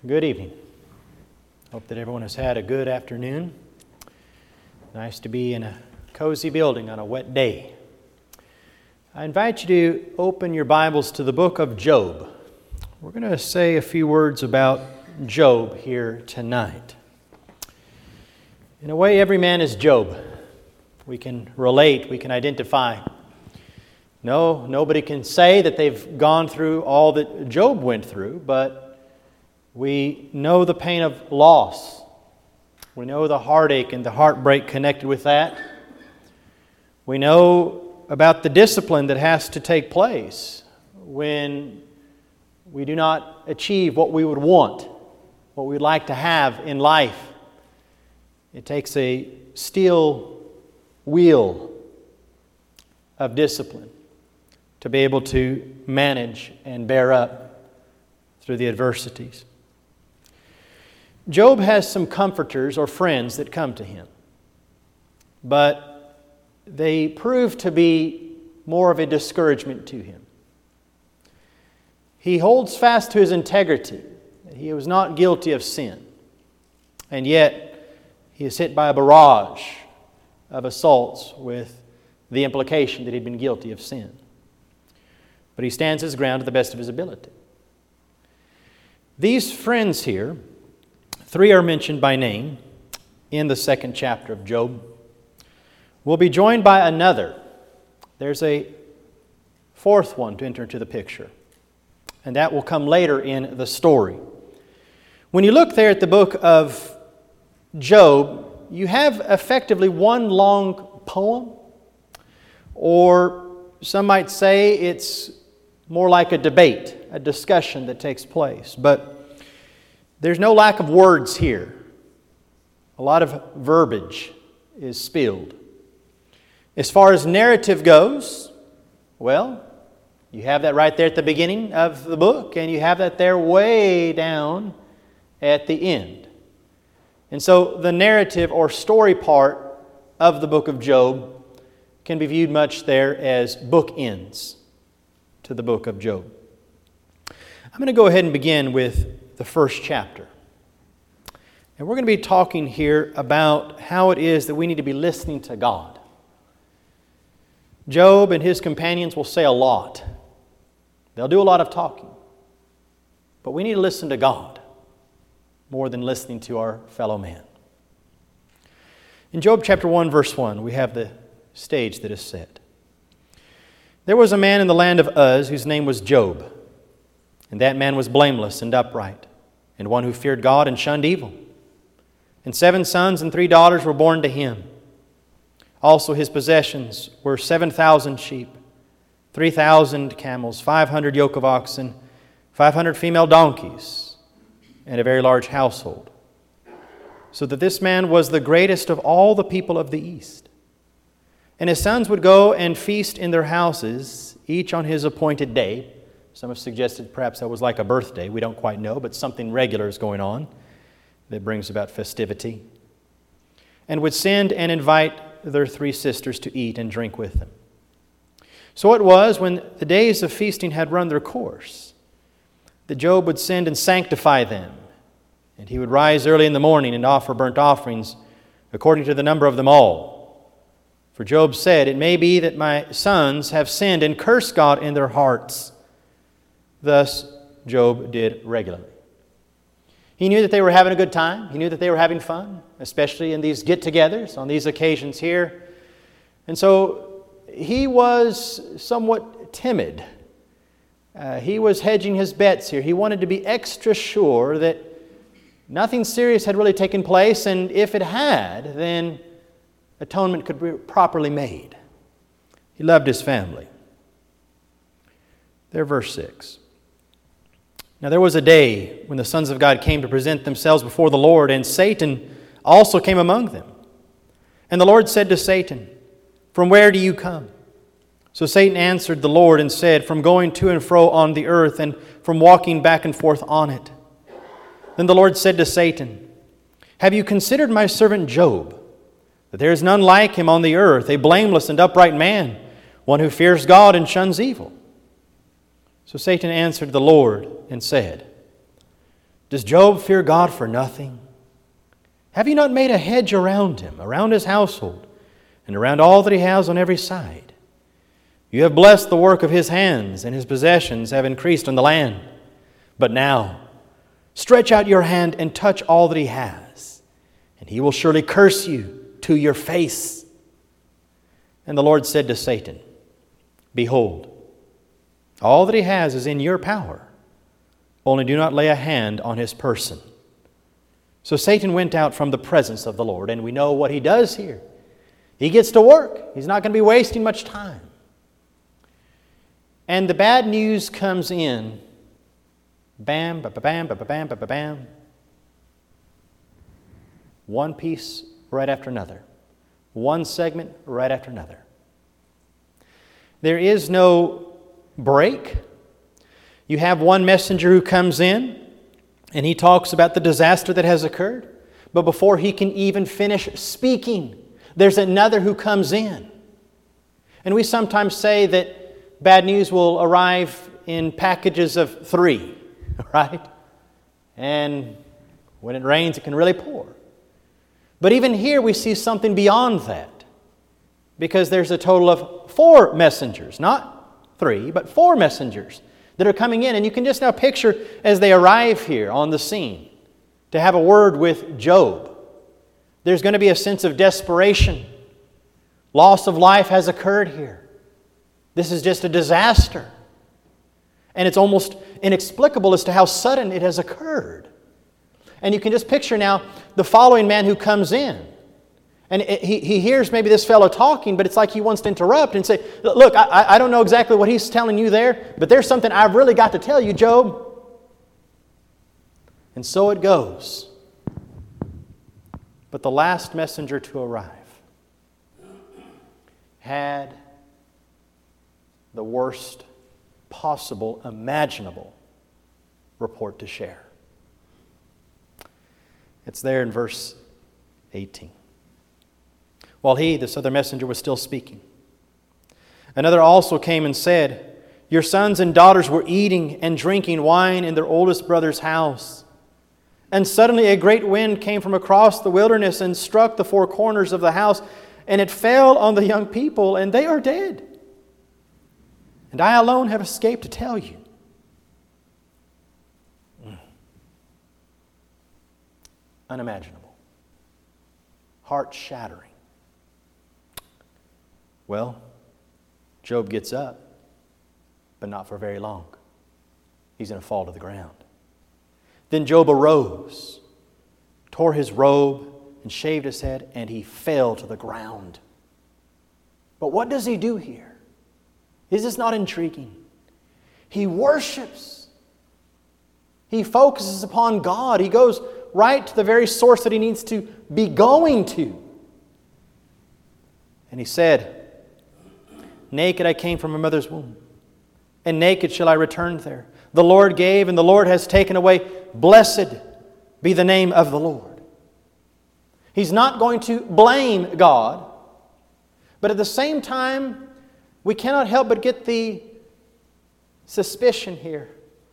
Good evening. Hope that everyone has had a good afternoon. Nice to be in a cozy building on a wet day. I invite you to open your Bibles to the book of Job. We're going to say a few words about Job here tonight. In a way, every man is Job. We can relate, we can identify. No, nobody can say that they've gone through all that Job went through, but we know the pain of loss. We know the heartache and the heartbreak connected with that. We know about the discipline that has to take place when we do not achieve what we would want, what we'd like to have in life. It takes a steel wheel of discipline to be able to manage and bear up through the adversities. Job has some comforters or friends that come to him, but they prove to be more of a discouragement to him. He holds fast to his integrity. He was not guilty of sin, and yet he is hit by a barrage of assaults with the implication that he'd been guilty of sin. But he stands his ground to the best of his ability. These friends here, 3 are mentioned by name in the 2nd chapter of Job. We'll be joined by another. There's a 4th one to enter into the picture, and that will come later in the story. When you look there at the book of Job, you have effectively one long poem, or some might say it's more like a debate, a discussion that takes place. But there's no lack of words here. A lot of verbiage is spilled. As far as narrative goes, well, you have that right there at the beginning of the book, and you have that there way down at the end. And so the narrative or story part of the book of Job can be viewed much there as bookends to the book of Job. I'm going to go ahead and begin with the 1st chapter. And we're going to be talking here about how it is that we need to be listening to God. Job and his companions will say a lot. They'll do a lot of talking. But we need to listen to God more than listening to our fellow man. In Job chapter 1, verse 1, we have the stage that is set. There was a man in the land of Uz whose name was Job. And that man was blameless and upright, and one who feared God and shunned evil. And 7 sons and 3 daughters were born to him. Also his possessions were 7,000 sheep, 3,000 camels, 500 yoke of oxen, 500 female donkeys, and a very large household. So that this man was the greatest of all the people of the East. And his sons would go and feast in their houses, each on his appointed day. Some have suggested perhaps that was like a birthday. We don't quite know, but something regular is going on that brings about festivity. And would send and invite their 3 sisters to eat and drink with them. So it was, when the days of feasting had run their course, that Job would send and sanctify them. And he would rise early in the morning and offer burnt offerings according to the number of them all. For Job said, "It may be that my sons have sinned and cursed God in their hearts." Thus, Job did regularly. He knew that they were having a good time. He knew that they were having fun, especially in these get-togethers, on these occasions here. And so he was somewhat timid. He was hedging his bets here. He wanted to be extra sure that nothing serious had really taken place, and if it had, then atonement could be properly made. He loved his family. There, verse 6. Now there was a day when the sons of God came to present themselves before the Lord, and Satan also came among them. And the Lord said to Satan, "From where do you come?" So Satan answered the Lord and said, "From going to and fro on the earth, and from walking back and forth on it." Then the Lord said to Satan, "Have you considered my servant Job, that there is none like him on the earth, a blameless and upright man, one who fears God and shuns evil?" So Satan answered the Lord and said, Does Job fear God for nothing? Have you not made a hedge around him, around his household, and around all that he has on every side? You have blessed the work of his hands, and his possessions have increased on the land. But now, stretch out your hand and touch all that he has, and he will surely curse you to your face. And the Lord said to Satan, Behold, all that he has is in your power. Only do not lay a hand on his person. So Satan went out from the presence of the Lord, and we know what he does here. He gets to work. He's not going to be wasting much time. And the bad news comes in. Bam, ba-ba-bam, ba-ba-bam, ba-ba-bam. One piece right after another. One segment right after another. There is no break. You have one messenger who comes in, and he talks about the disaster that has occurred. But before he can even finish speaking, there's another who comes in. And we sometimes say that bad news will arrive in packages of 3, right? And when it rains, it can really pour. But even here we see something beyond that. Because there's a total of 4 messengers, not 3, but 4 messengers that are coming in. And you can just now picture as they arrive here on the scene to have a word with Job. There's going to be a sense of desperation. Loss of life has occurred here. This is just a disaster. And it's almost inexplicable as to how sudden it has occurred. And you can just picture now the following man who comes in. And he hears maybe this fellow talking, but it's like he wants to interrupt and say, look, I don't know exactly what he's telling you there, but there's something I've really got to tell you, Job. And so it goes. But the last messenger to arrive had the worst possible, imaginable report to share. It's there in verse 18. While he, this other messenger, was still speaking, another also came and said, Your sons and daughters were eating and drinking wine in their oldest brother's house. And suddenly a great wind came from across the wilderness and struck the 4 corners of the house, and it fell on the young people, and they are dead. And I alone have escaped to tell you. Unimaginable. Heart-shattering. Well, Job gets up, but not for very long. He's going to fall to the ground. Then Job arose, tore his robe, and shaved his head, and he fell to the ground. But what does he do here? Is this not intriguing? He worships. He focuses upon God. He goes right to the very source that he needs to be going to. And he said, Naked I came from my mother's womb, and naked shall I return there. The Lord gave, and the Lord has taken away. Blessed be the name of the Lord. He's not going to blame God, but at the same time, we cannot help but get the suspicion here,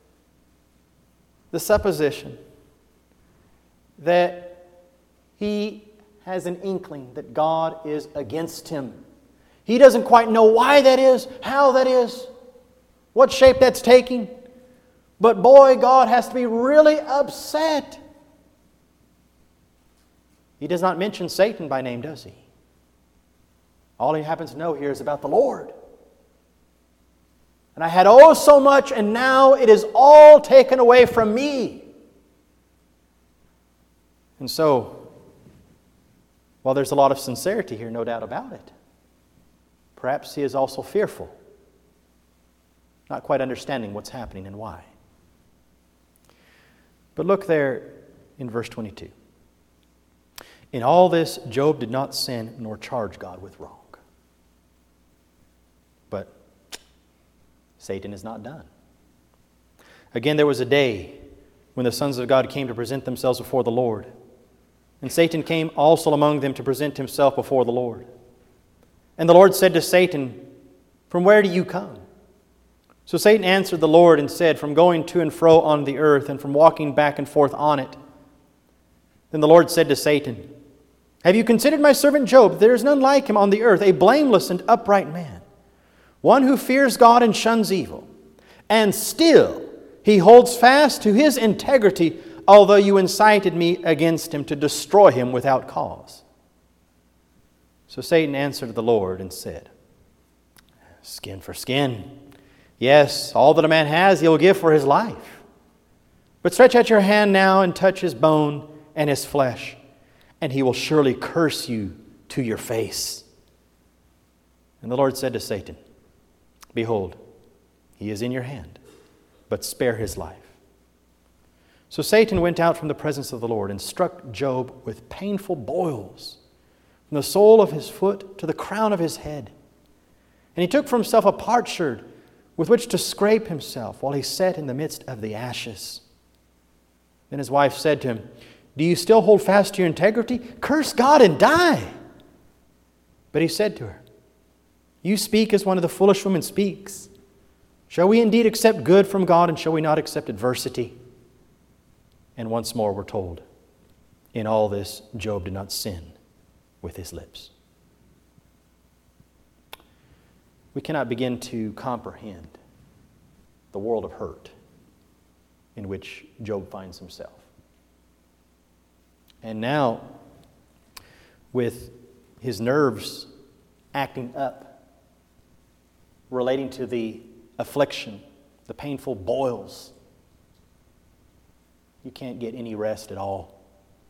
the supposition, that he has an inkling that God is against him. He doesn't quite know why that is, how that is, what shape that's taking. But boy, God has to be really upset. He does not mention Satan by name, does he? All he happens to know here is about the Lord. And I had oh so much, and now it is all taken away from me. And so, while there's a lot of sincerity here, no doubt about it, perhaps he is also fearful, not quite understanding what's happening and why. But look there in verse 22. In all this, Job did not sin nor charge God with wrong. But Satan is not done. Again, there was a day when the sons of God came to present themselves before the Lord. And Satan came also among them to present himself before the Lord. And the Lord said to Satan, From where do you come? So Satan answered the Lord and said, from going to and fro on the earth and from walking back and forth on it. Then the Lord said to Satan, have you considered my servant Job? There is none like him on the earth, a blameless and upright man, one who fears God and shuns evil. And still he holds fast to his integrity, although you incited me against him to destroy him without cause. So Satan answered the Lord and said, skin for skin. Yes, all that a man has he will give for his life. But stretch out your hand now and touch his bone and his flesh, and he will surely curse you to your face. And the Lord said to Satan, behold, he is in your hand, but spare his life. So Satan went out from the presence of the Lord and struck Job with painful boils, from the sole of his foot to the crown of his head. And he took for himself a potsherd with which to scrape himself while he sat in the midst of the ashes. Then his wife said to him, do you still hold fast to your integrity? Curse God and die. But he said to her, you speak as one of the foolish women speaks. Shall we indeed accept good from God, and shall we not accept adversity? And once more we're told, in all this Job did not sin with his lips. We cannot begin to comprehend the world of hurt in which Job finds himself. And now, with his nerves acting up, relating to the affliction, the painful boils, you can't get any rest at all.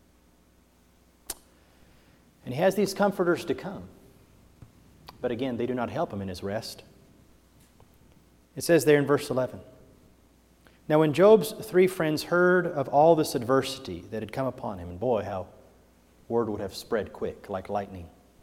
And he has these comforters to come. But again, they do not help him in his rest. It says there in verse 11, now when Job's 3 friends heard of all this adversity that had come upon him, and boy, how word would have spread quick, like lightning.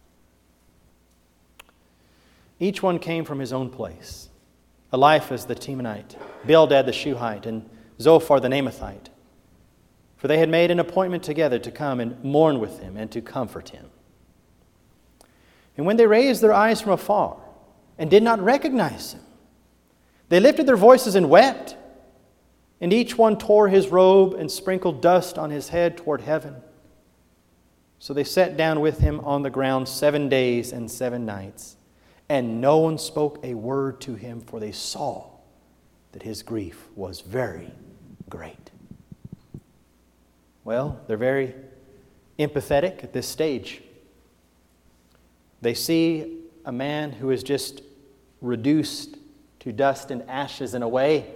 Each one came from his own place. Eliphaz the Temanite, Bildad the Shuhite, and Zophar the Naamathite. For they had made an appointment together to come and mourn with him and to comfort him. And when they raised their eyes from afar and did not recognize him, they lifted their voices and wept. And each one tore his robe and sprinkled dust on his head toward heaven. So they sat down with him on the ground 7 days and 7 nights. And no one spoke a word to him, for they saw that his grief was very great. Well, they're very empathetic at this stage. They see a man who is just reduced to dust and ashes in a way.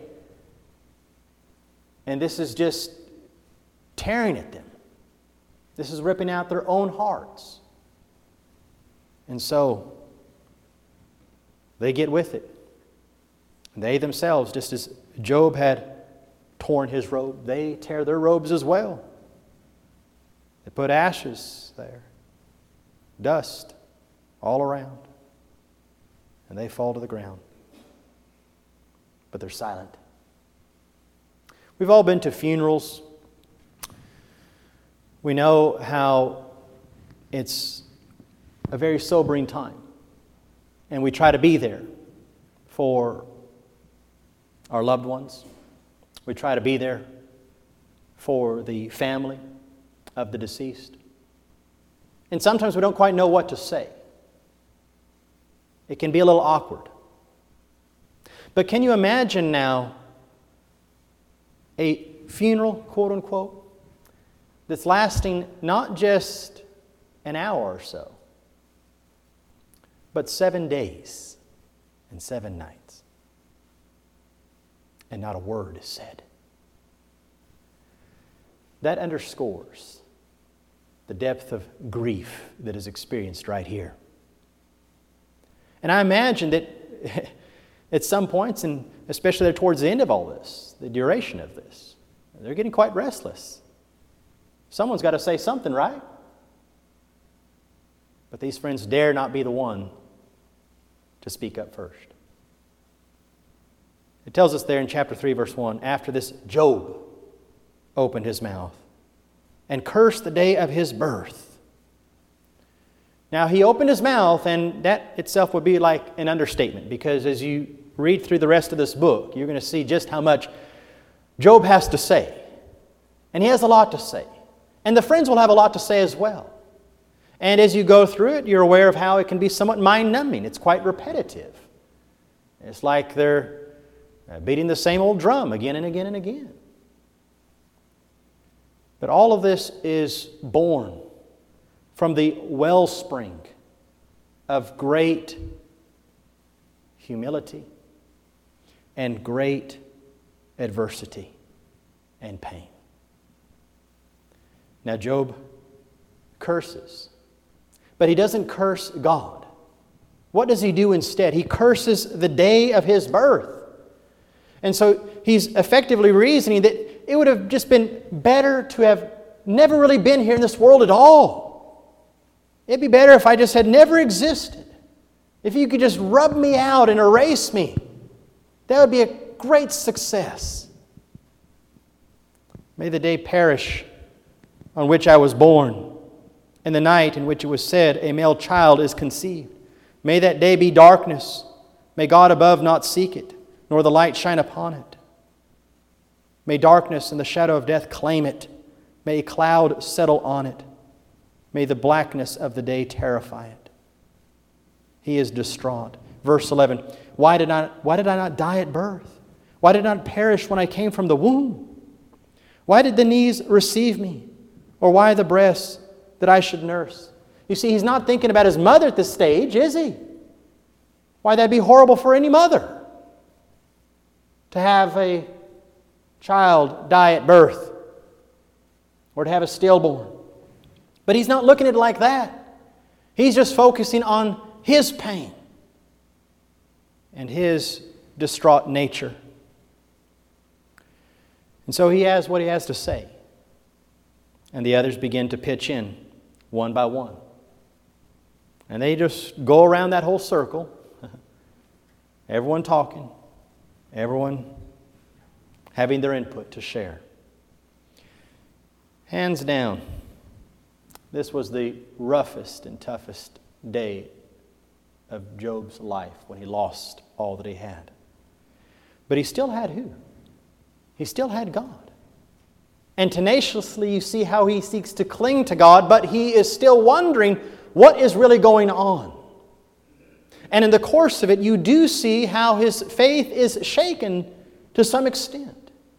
And this is just tearing at them. This is ripping out their own hearts. And so they get with it. They themselves, just as Job had torn his robe, they tear their robes as well. They put ashes there, dust all around, and they fall to the ground. But they're silent. We've all been to funerals. We know how it's a very sobering time. And we try to be there for our loved ones. We try to be there for the family of the deceased. And sometimes we don't quite know what to say. It can be a little awkward. But can you imagine now a funeral, quote unquote, that's lasting not just an hour or so, but 7 days and 7 nights. And not a word is said. That underscores the depth of grief that is experienced right here. And I imagine that at some points, and especially there towards the end of all this, the duration of this, they're getting quite restless. Someone's got to say something, right? But these friends dare not be the one to speak up first. It tells us there in chapter 3, verse 1, after this, Job opened his mouth and cursed the day of his birth. Now, he opened his mouth, and that itself would be like an understatement, because as you read through the rest of this book, you're going to see just how much Job has to say. And he has a lot to say. And the friends will have a lot to say as well. And as you go through it, you're aware of how it can be somewhat mind-numbing. It's quite repetitive. It's like they're beating the same old drum again and again and again. But all of this is born from the wellspring of great humility and great adversity and pain. Now, Job curses, but he doesn't curse God. What does he do instead? He curses the day of his birth. And so he's effectively reasoning that it would have just been better to have never really been here in this world at all. It'd be better if I just had never existed. If you could just rub me out and erase me, that would be a great success. May the day perish on which I was born, and the night in which it was said, a male child is conceived. May that day be darkness. May God above not seek it, nor the light shine upon it. May darkness and the shadow of death claim it. May a cloud settle on it. May the blackness of the day terrify it. He is distraught. Verse 11, why did I not die at birth? Why did I not perish when I came from the womb? Why did the knees receive me? Or why the breasts that I should nurse? You see, he's not thinking about his mother at this stage, is he? Why, that'd be horrible for any mother to have a child die at birth or to have a stillborn. But he's not looking at it like that. He's just focusing on his pain and his distraught nature. And so he has what he has to say. And the others begin to pitch in one by one. And they just go around that whole circle. Everyone talking. Everyone having their input to share. Hands down, this was the roughest and toughest day of Job's life when he lost all that he had. But he still had who? He still had God. And tenaciously you see how he seeks to cling to God, but he is still wondering what is really going on. And in the course of it, you do see how his faith is shaken to some extent.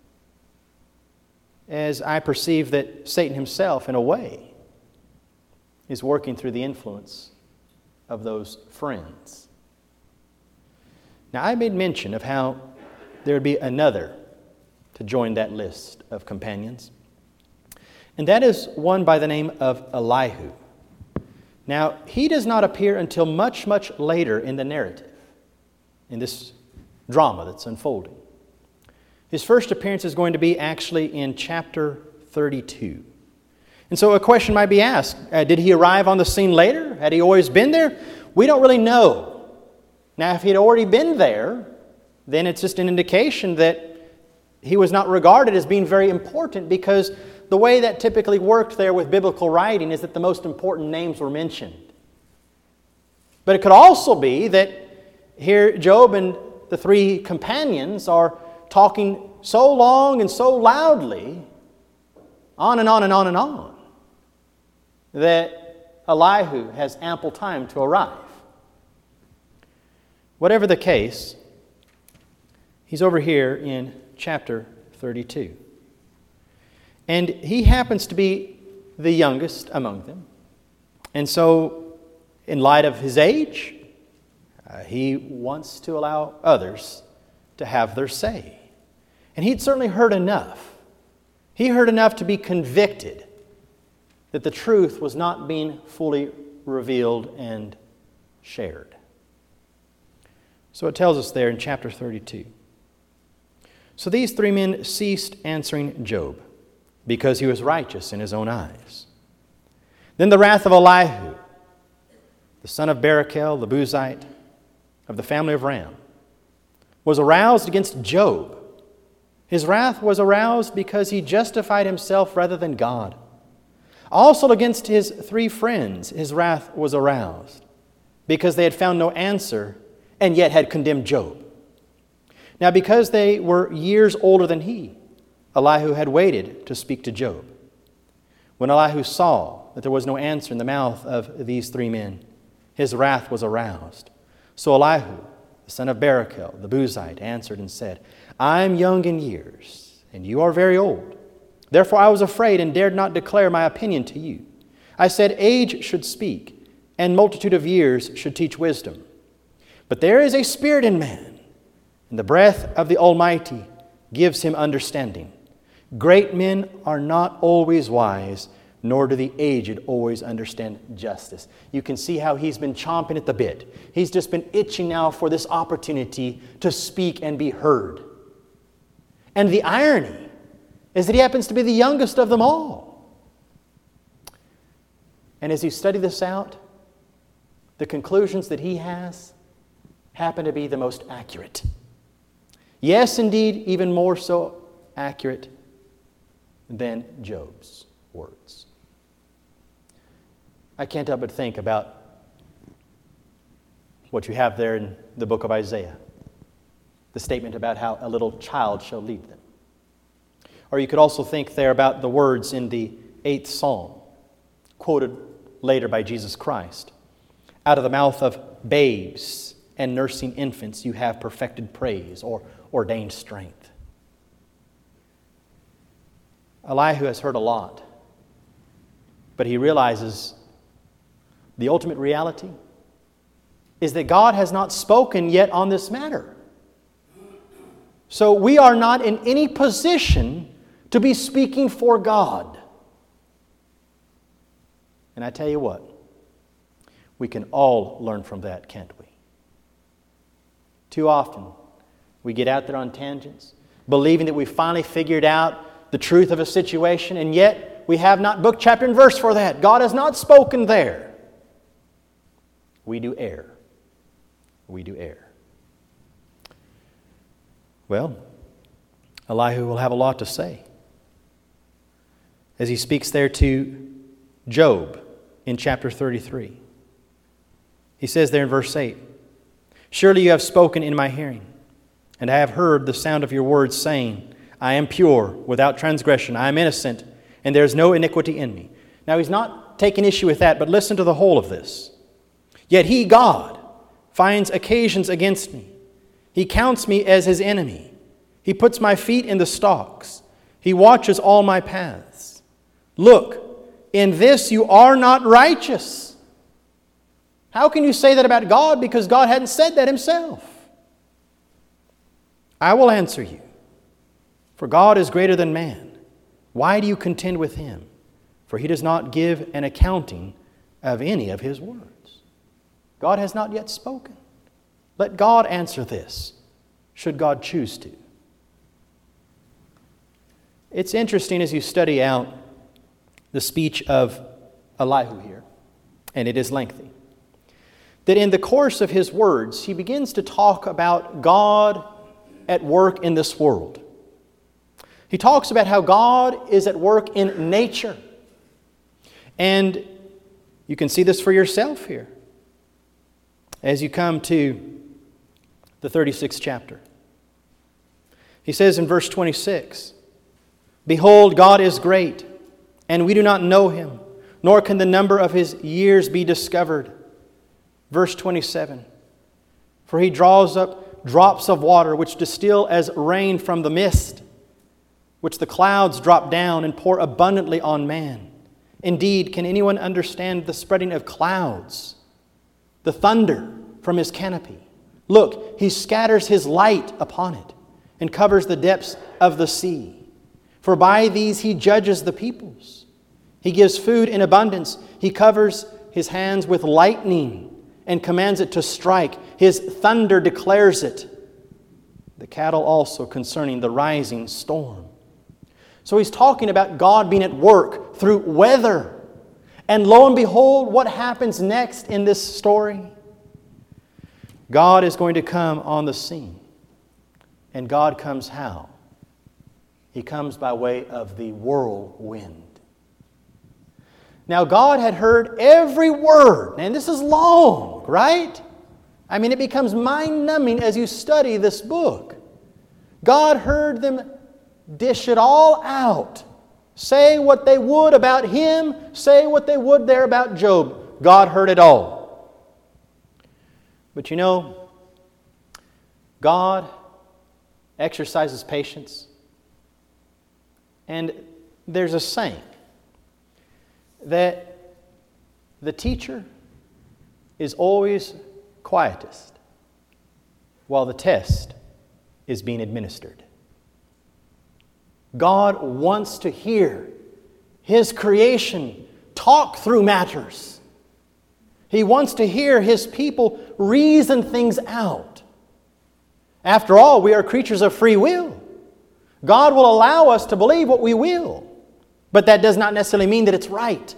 As I perceive that Satan himself, in a way, is working through the influence of those friends. Now, I made mention of how there would be another to join that list of companions. And that is one by the name of Elihu. Now, he does not appear until much, much later in the narrative, in this drama that's unfolding. His first appearance is going to be actually in chapter 32. And so a question might be asked, did he arrive on the scene later? Had he always been there? We don't really know. Now, if he had already been there, then it's just an indication that he was not regarded as being very important, because the way that typically worked there with biblical writing is that the most important names were mentioned. But it could also be that here Job and the three companions are talking so long and so loudly, on and on and on and on, that Elihu has ample time to arrive. Whatever the case, he's over here in chapter 32. And he happens to be the youngest among them. And so, in light of his age, he wants to allow others to have their say. And he'd certainly heard enough. He heard enough to be convicted that the truth was not being fully revealed and shared. So it tells us there in chapter 32. So these three men ceased answering Job, because he was righteous in his own eyes. Then the wrath of Elihu, the son of Barachel, the Buzite, of the family of Ram, was aroused against Job. His wrath was aroused because he justified himself rather than God. Also against his three friends, his wrath was aroused, because they had found no answer and yet had condemned Job. Now because they were years older than he, Elihu had waited to speak to Job. When Elihu saw that there was no answer in the mouth of these 3 men, his wrath was aroused. So Elihu, the son of Barachel, the Buzite, answered and said, I am young in years, and you are very old. Therefore I was afraid and dared not declare my opinion to you. I said, age should speak, and multitude of years should teach wisdom. But there is a spirit in man, and the breath of the Almighty gives him understanding. Great men are not always wise, nor do the aged always understand justice. You can see how he's been chomping at the bit. He's just been itching now for this opportunity to speak and be heard. And the irony is that he happens to be the youngest of them all. And as you study this out, the conclusions that he has happen to be the most accurate. Yes, indeed, even more so accurate than Job's words. I can't help but think about what you have there in the book of Isaiah, the statement about how a little child shall lead them. Or you could also think there about the words in the 8th Psalm, quoted later by Jesus Christ. Out of the mouth of babes and nursing infants you have perfected praise or ordained strength. Elihu has heard a lot, but he realizes the ultimate reality is that God has not spoken yet on this matter. So we are not in any position to be speaking for God. And I tell you what, we can all learn from that, can't we? Too often, we get out there on tangents, believing that we finally figured out the truth of a situation, and yet we have not book, chapter, and verse for that. God has not spoken there. We do err. We do err. Well, Elihu will have a lot to say as he speaks there to Job in chapter 33. He says there in verse 8, surely you have spoken in my hearing, and I have heard the sound of your words, saying, I am pure, without transgression, I am innocent, and there is no iniquity in me. Now he's not taking issue with that, but listen to the whole of this. Yet he, God, finds occasions against me. He counts me as his enemy. He puts my feet in the stocks. He watches all my paths. Look, in this you are not righteous. How can you say that about God? Because God hadn't said that himself. I will answer you. For God is greater than man. Why do you contend with him? For he does not give an accounting of any of his words. God has not yet spoken. Let God answer this, should God choose to. It's interesting as you study out the speech of Elihu here, and it is lengthy, that in the course of his words, he begins to talk about God at work in this world. He talks about how God is at work in nature. And you can see this for yourself here as you come to the 36th chapter. He says in verse 26, behold, God is great, and we do not know him, nor can the number of his years be discovered. Verse 27, for he draws up drops of water which distill as rain from the mist, which the clouds drop down and pour abundantly on man. Indeed, can anyone understand the spreading of clouds, the thunder from his canopy? Look, he scatters his light upon it and covers the depths of the sea. For by these he judges the peoples. He gives food in abundance. He covers his hands with lightning and commands it to strike. His thunder declares it. The cattle also concerning the rising storm. So he's talking about God being at work through weather. And lo and behold, what happens next in this story? God is going to come on the scene. And God comes how? He comes by way of the whirlwind. Now God had heard every word. And this is long, right? I mean, it becomes mind-numbing as you study this book. God heard them dish it all out. Say what they would about him, say what they would there about Job. God heard it all. But you know, God exercises patience. And there's a saying that the teacher is always quietest while the test is being administered. God wants to hear His creation talk through matters. He wants to hear His people reason things out. After all, we are creatures of free will. God will allow us to believe what we will, but that does not necessarily mean that it's right.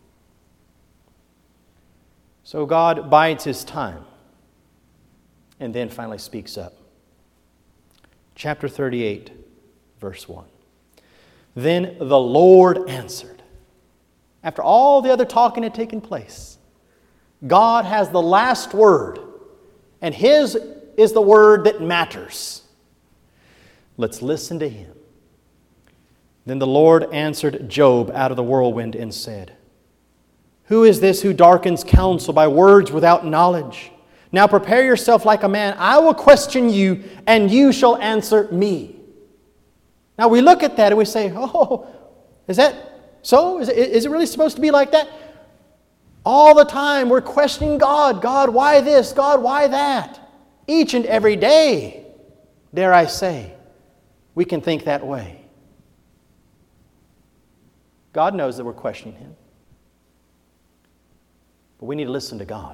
So God bides His time and then finally speaks up. Chapter 38, verse 1. Then the Lord answered. After all the other talking had taken place, God has the last word, and His is the word that matters. Let's listen to Him. Then the Lord answered Job out of the whirlwind and said, Who is this who darkens counsel by words without knowledge? Now prepare yourself like a man. I will question you, and you shall answer me. Now we look at that and we say, oh, is that so? Is it really supposed to be like that? All the time we're questioning God. God, why this? God, why that? Each and every day, dare I say, we can think that way. God knows that we're questioning Him. But we need to listen to God.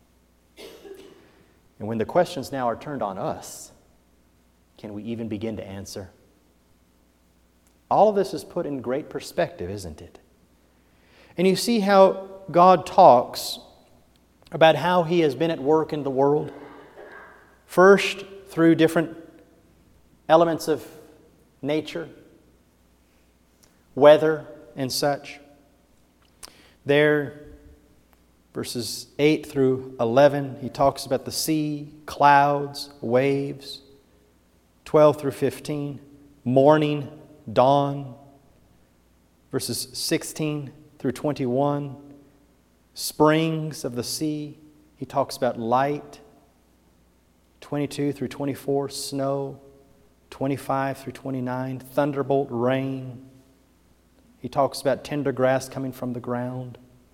And when the questions now are turned on us, can we even begin to answer? All of this is put in great perspective, isn't it? And you see how God talks about how He has been at work in the world. First, through different elements of nature, weather, and such. There, verses 8 through 11, He talks about the sea, clouds, waves. 12 through 15, morning, dawn. Verses 16 through 21, springs of the sea. He talks about light. 22 through 24, snow. 25 through 29, thunderbolt rain. He talks about tender grass coming from the ground.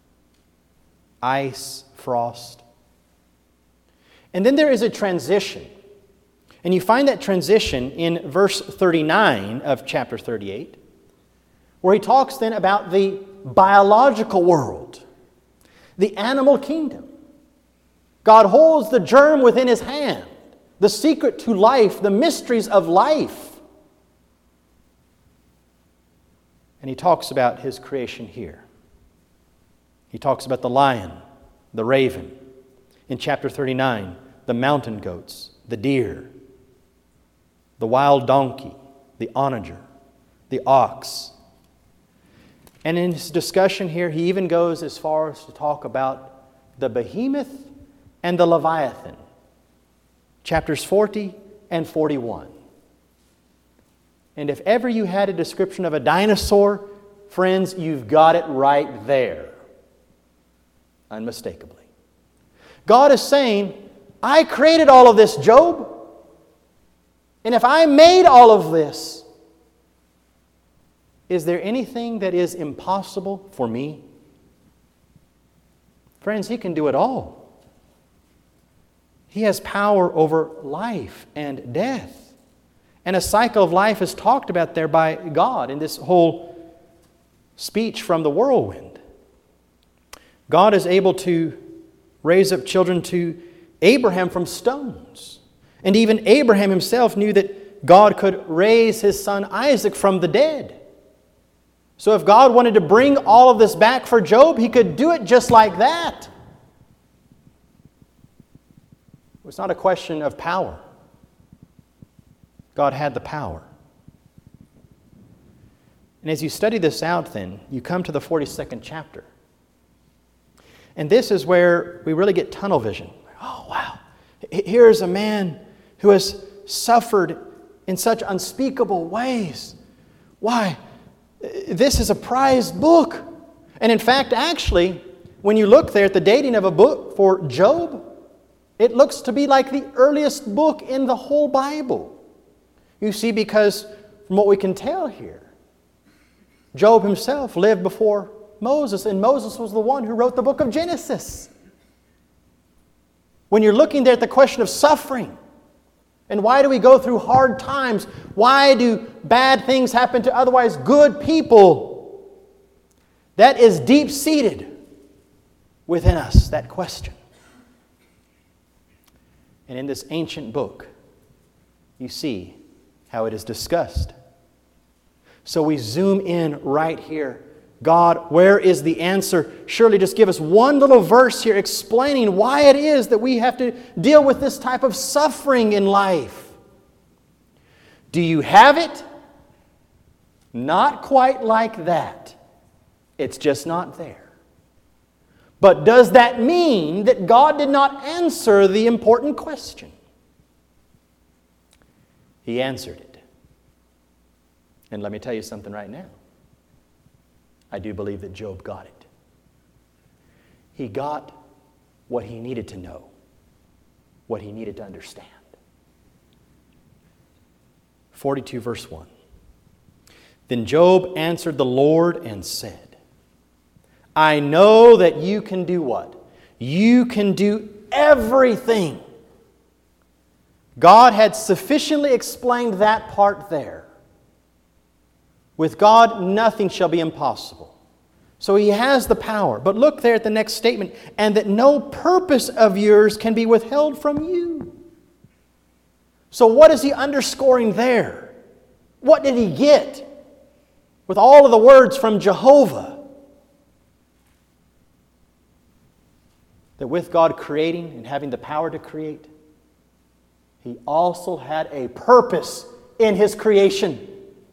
Ice, frost. And then there is a transition. And you find that transition in verse 39 of chapter 38, where he talks then about the biological world, the animal kingdom. God holds the germ within His hand, the secret to life, the mysteries of life. And he talks about His creation here. He talks about the lion, the raven. In chapter 39, the mountain goats, the deer, the wild donkey, the onager, the ox. And in his discussion here, he even goes as far as to talk about the behemoth and the leviathan. Chapters 40 and 41. And if ever you had a description of a dinosaur, friends, you've got it right there. Unmistakably. God is saying, I created all of this, Job. And if I made all of this, is there anything that is impossible for me? Friends, He can do it all. He has power over life and death. And a cycle of life is talked about there by God in this whole speech from the whirlwind. God is able to raise up children to Abraham from stones. And even Abraham himself knew that God could raise his son Isaac from the dead. So if God wanted to bring all of this back for Job, He could do it just like that. It's not a question of power. God had the power. And as you study this out then, you come to the 42nd chapter. And this is where we really get tunnel vision. Oh, wow. Here's a man who has suffered in such unspeakable ways. Why? This is a prized book. And in fact, actually, when you look there at the dating of a book for Job, it looks to be like the earliest book in the whole Bible. You see, because from what we can tell here, Job himself lived before Moses, and Moses was the one who wrote the book of Genesis. When you're looking there at the question of suffering, and why do we go through hard times? Why do bad things happen to otherwise good people? That is deep-seated within us, that question. And in this ancient book, you see how it is discussed. So we zoom in right here. God, where is the answer? Surely just give us one little verse here explaining why it is that we have to deal with this type of suffering in life. Do you have it? Not quite like that. It's just not there. But does that mean that God did not answer the important question? He answered it. And let me tell you something right now. I do believe that Job got it. He got what he needed to know, what he needed to understand. 42 verse 1. Then Job answered the Lord and said, I know that you can do what? You can do everything. God had sufficiently explained that part there. With God, nothing shall be impossible. So He has the power. But look there at the next statement. And that no purpose of yours can be withheld from you. So what is He underscoring there? What did he get with all of the words from Jehovah? That with God creating and having the power to create, He also had a purpose in His creation.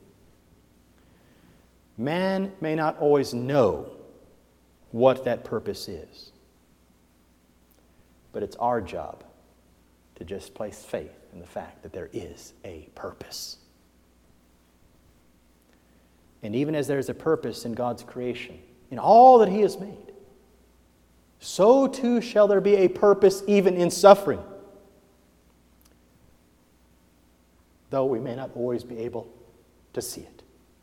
Man may not always know what that purpose is. But it's our job to just place faith in the fact that there is a purpose. And even as there's a purpose in God's creation, in all that He has made, so too shall there be a purpose even in suffering. Though we may not always be able to see it.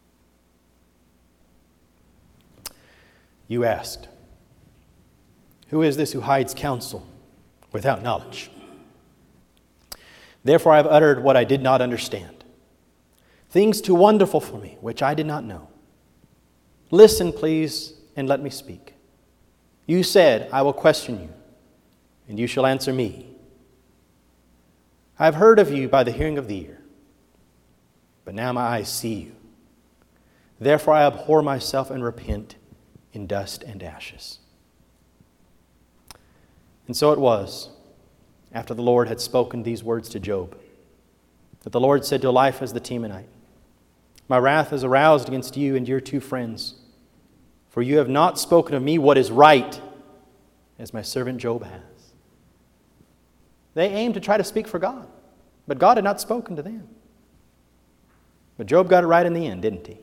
You asked, who is this who hides counsel without knowledge? Therefore I have uttered what I did not understand, things too wonderful for me, which I did not know. Listen, please, and let me speak. You said, I will question you, and you shall answer me. I have heard of you by the hearing of the ear, but now my eyes see you. Therefore I abhor myself and repent in dust and ashes. And so it was, after the Lord had spoken these words to Job, that the Lord said to Eliphaz the Temanite, my wrath is aroused against you and your two friends, for you have not spoken of me what is right, as my servant Job has. They aimed to try to speak for God, but God had not spoken to them. But Job got it right in the end, didn't he?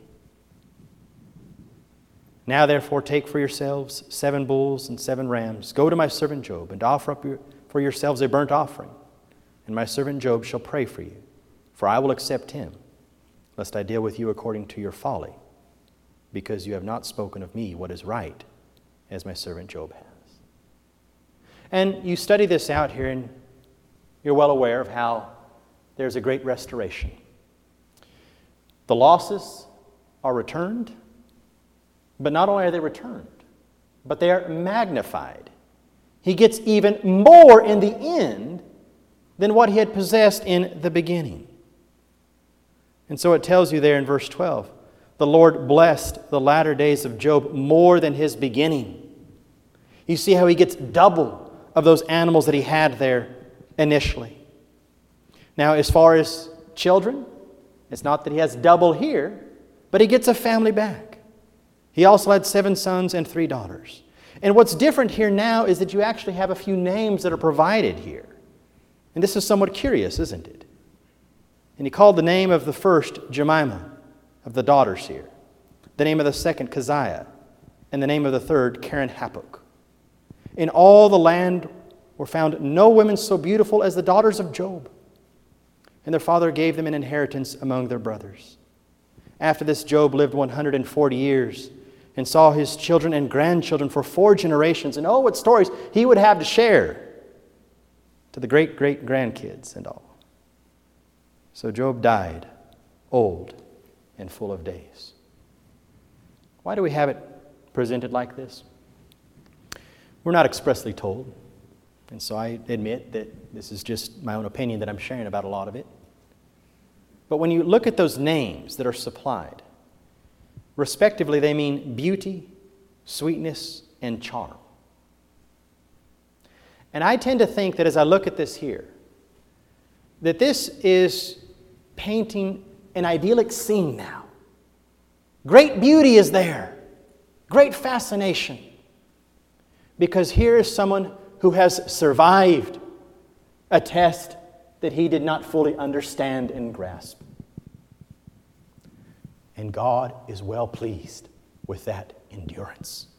Now therefore take for yourselves 7 bulls and 7 rams. Go to my servant Job and offer up for yourselves a burnt offering. And my servant Job shall pray for you, for I will accept him, lest I deal with you according to your folly, because you have not spoken of me what is right, as my servant Job has. And you study this out here, and you're well aware of how there's a great restoration. The losses are returned, but not only are they returned, but they are magnified. He gets even more in the end than what he had possessed in the beginning. And so it tells you there in verse 12, the Lord blessed the latter days of Job more than his beginning. You see how he gets double of those animals that he had there initially. Now, as far as children, it's not that he has double here, but he gets a family back. He also had 7 sons and 3 daughters. And what's different here now is that you actually have a few names that are provided here. And this is somewhat curious, isn't it? And he called the name of the first Jemimah, of the daughters here, the name of the second Keziah, and the name of the third Keren-Happuch. In all the land were found no women so beautiful as the daughters of Job. And their father gave them an inheritance among their brothers. After this, Job lived 140 years and saw his children and grandchildren for 4 generations. And oh, what stories he would have to share to the great-great-grandkids and all. So Job died old and full of days. Why do we have it presented like this? We're not expressly told. And so I admit that this is just my own opinion that I'm sharing about a lot of it. But when you look at those names that are supplied, respectively they mean beauty, sweetness, and charm. And I tend to think that as I look at this here, that this is painting an idyllic scene now. Great beauty is there. Great fascination. Because here is someone who has survived a test that he did not fully understand and grasp. And God is well pleased with that endurance.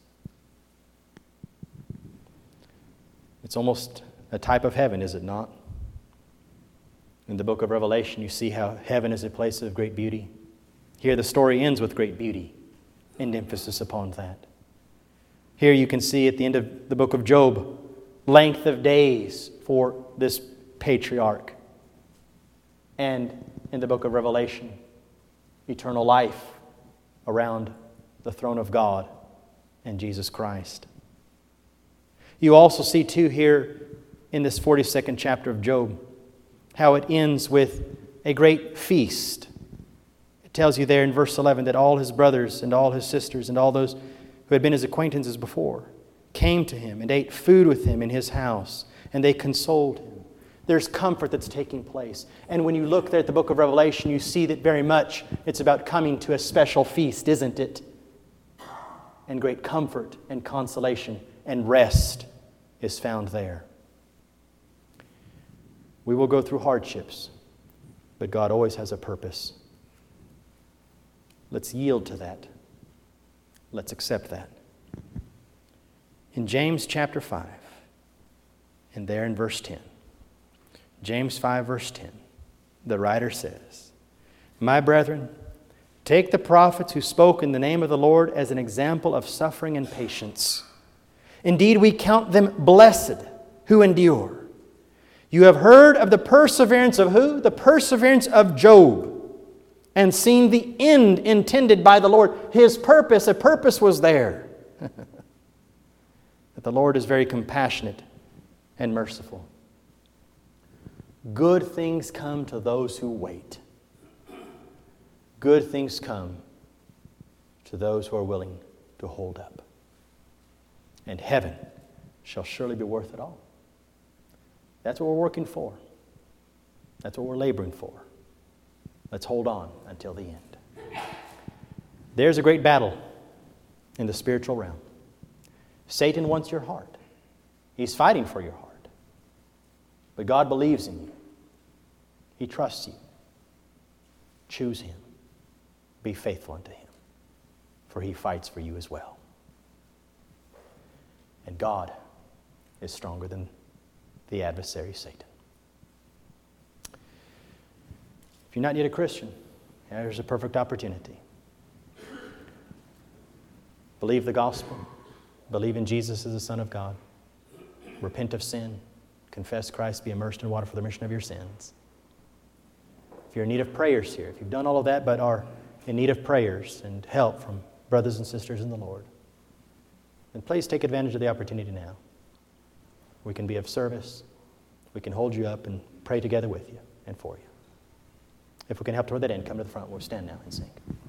It's almost a type of heaven, is it not? In the book of Revelation, you see how heaven is a place of great beauty. Here the story ends with great beauty and emphasis upon that. Here you can see at the end of the book of Job, length of days for this patriarch. And in the book of Revelation, eternal life around the throne of God and Jesus Christ. You also see too here in this 42nd chapter of Job how it ends with a great feast. It tells you there in verse 11 that all his brothers and all his sisters and all those who had been his acquaintances before came to him and ate food with him in his house, and they consoled him. There's comfort that's taking place. And when you look there at the book of Revelation, you see that very much it's about coming to a special feast, isn't it? And great comfort and consolation and rest is found there. We will go through hardships, but God always has a purpose. Let's yield to that. Let's accept that. In James chapter 5, and there in verse 10, James 5 verse 10, the writer says, "My brethren, take the prophets who spoke in the name of the Lord as an example of suffering and patience. Indeed, we count them blessed who endure. You have heard of the perseverance of who? The perseverance of Job, and seen the end intended by the Lord." His purpose, a purpose was there. That the Lord is very compassionate and merciful. Good things come to those who wait. Good things come to those who are willing to hold up. And heaven shall surely be worth it all. That's what we're working for. That's what we're laboring for. Let's hold on until the end. There's a great battle in the spiritual realm. Satan wants your heart. He's fighting for your heart. But God believes in you. He trusts you. Choose Him. Be faithful unto Him. For He fights for you as well. And God is stronger than the adversary Satan. If you're not yet a Christian, there's a perfect opportunity. Believe the gospel. Believe in Jesus as the Son of God. Repent of sin. Confess Christ. Be immersed in water for the remission of your sins. If you're in need of prayers here, if you've done all of that but are in need of prayers and help from brothers and sisters in the Lord, then please take advantage of the opportunity now. We can be of service. We can hold you up and pray together with you and for you. If we can help toward that end, come to the front. We'll stand now and sing.